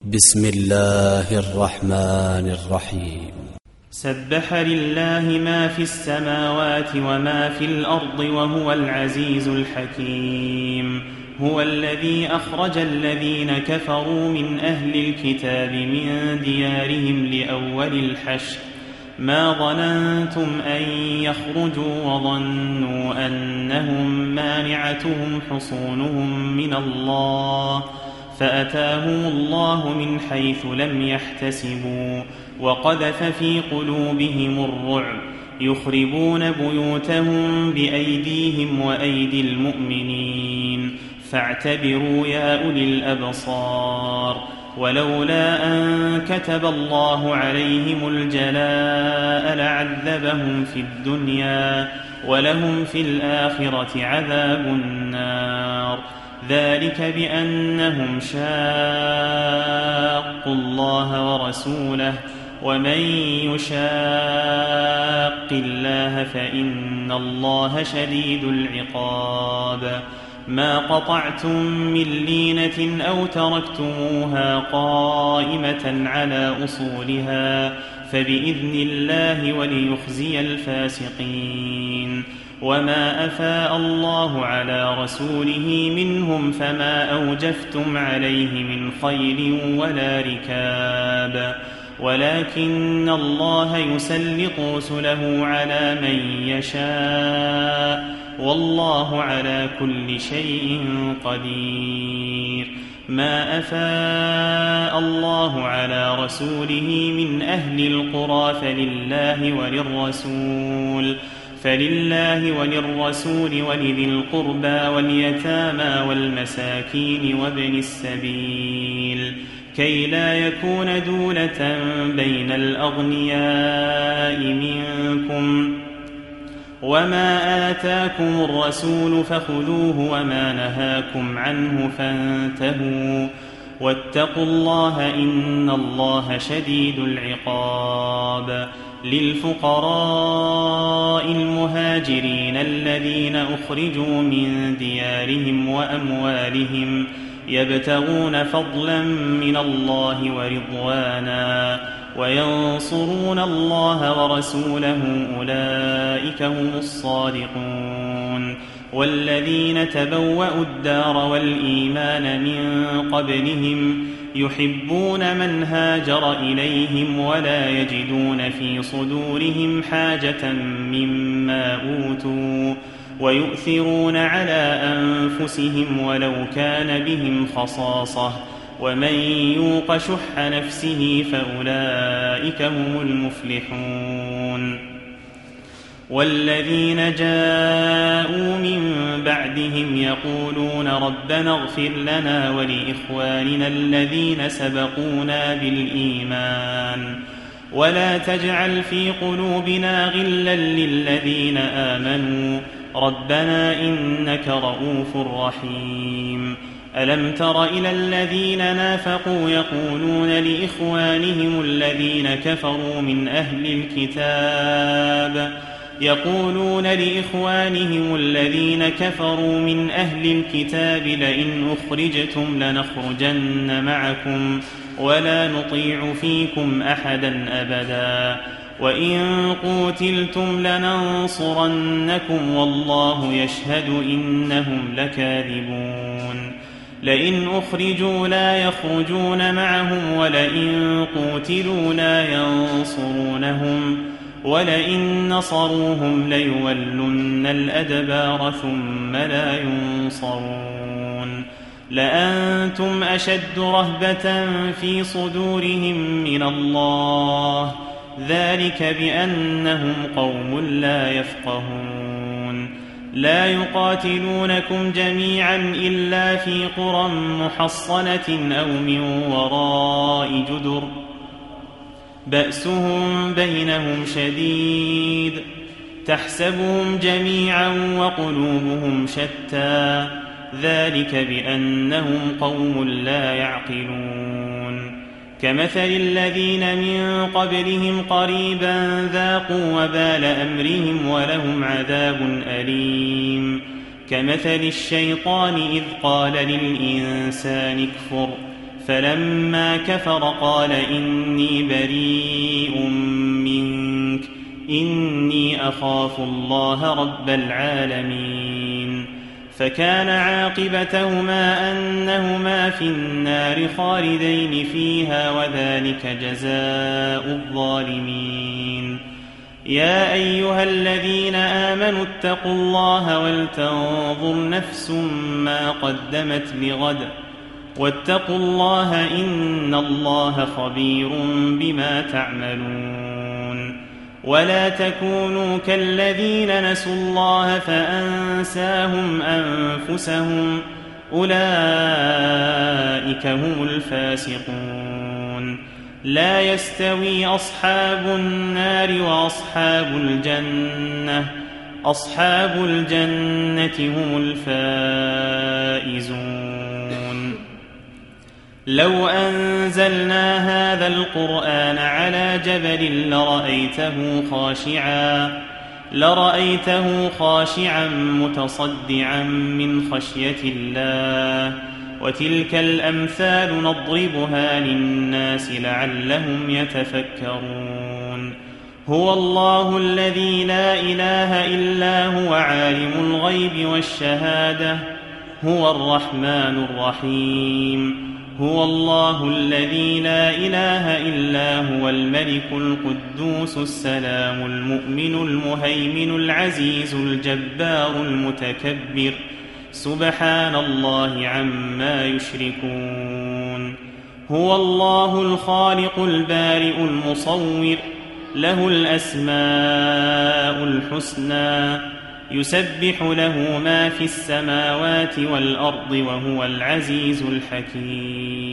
بسم الله الرحمن الرحيم. سبح لله ما في السماوات وما في الأرض وهو العزيز الحكيم. هو الذي أخرج الذين كفروا من أهل الكتاب من ديارهم لأول الحشر ما ظننتم أن يخرجوا وظنوا أنهم مانعتهم حصونهم من الله فأتاهم الله من حيث لم يحتسبوا وقذف في قلوبهم الرعب يخربون بيوتهم بأيديهم وأيدي المؤمنين فاعتبروا يا أولي الأبصار. ولولا أن كتب الله عليهم الجلاء لعذبهم في الدنيا ولهم في الآخرة عذاب النار. ذلك بأنهم شاقوا الله ورسوله ومن يشاق الله فإن الله شديد العقاب. ما قطعتم من لينة أو تركتموها قائمة على أصولها فبإذن الله وليخزي الفاسقين. وما أفاء الله على رسوله منهم فما أوجفتم عليه من خيل ولا ركاب ولكن الله يسلط رسله على من يشاء والله على كل شيء قدير. ما أفاء الله على رسوله من أهل القرى فلله وللرسول ولذي القربى واليتامى والمساكين وابن السبيل كي لا يكون دولة بين الأغنياء منكم. وما آتاكم الرسول فخذوه وما نهاكم عنه فانتهوا واتقوا الله إن الله شديد العقاب. للفقراء المهاجرين الذين أخرجوا من ديارهم وأموالهم يبتغون فضلا من الله ورضوانا وينصرون الله ورسوله أولئك هم الصادقون. والذين تبوأوا الدار والإيمان من قبلهم يحبون من هاجر إليهم ولا يجدون في صدورهم حاجة مما أوتوا ويؤثرون على أنفسهم ولو كان بهم خصاصة ومن يوق شح نفسه فأولئك هم المفلحون. والذين جاءوا من بعدهم يقولون ربنا اغفر لنا ولإخواننا الذين سبقونا بالإيمان ولا تجعل في قلوبنا غلا للذين آمنوا ربنا إنك رؤوف رحيم. ألم تر إلى الذين نافقوا يقولون لإخوانهم الذين كفروا من أهل الكتاب لئن أخرجتم لنخرجن معكم ولا نطيع فيكم أحدا أبدا وإن قوتلتم لننصرنكم والله يشهد إنهم لكاذبون. لئن أخرجوا لا يخرجون معهم ولئن قوتلوا لا ينصرونهم ولئن نصروهم ليولن الأدبار ثم لا ينصرون. لأنتم أشد رهبة في صدورهم من الله ذلك بأنهم قوم لا يفقهون. لا يقاتلونكم جميعا إلا في قرى محصنة أو من وراء جدر بأسهم بينهم شديد تحسبهم جميعا وقلوبهم شتى ذلك بأنهم قوم لا يعقلون. كمثل الذين من قبلهم قريبا ذاقوا وبال أمرهم ولهم عذاب أليم. كمثل الشيطان إذ قال للإنسان اكفر فلما كفر قال إني بريء منك إني أخاف الله رب العالمين. فكان عاقبتهما أنهما في النار خالدين فيها وذلك جزاء الظالمين. يا أيها الذين آمنوا اتقوا الله ولتنظر نفس ما قدمت لغد واتقوا الله إن الله خبير بما تعملون. ولا تكونوا كالذين نسوا الله فأنساهم أنفسهم أولئك هم الفاسقون. لا يستوي أصحاب النار وأصحاب الجنة أصحاب الجنة هم الفائزون. لو أنزلنا هذا القرآن على جبل لرأيته خاشعا متصدعا من خشية الله. وتلك الأمثال نضربها للناس لعلهم يتفكرون. هو الله الذي لا إله إلا هو عالم الغيب والشهادة هو الرحمن الرحيم. هو الله الذي لا إله إلا هو الملك القدوس السلام المؤمن المهيمن العزيز الجبار المتكبر سبحان الله عما يشركون. هو الله الخالق البارئ المصور له الأسماء الحسنى يسبح له ما في السماوات والأرض وهو العزيز الحكيم.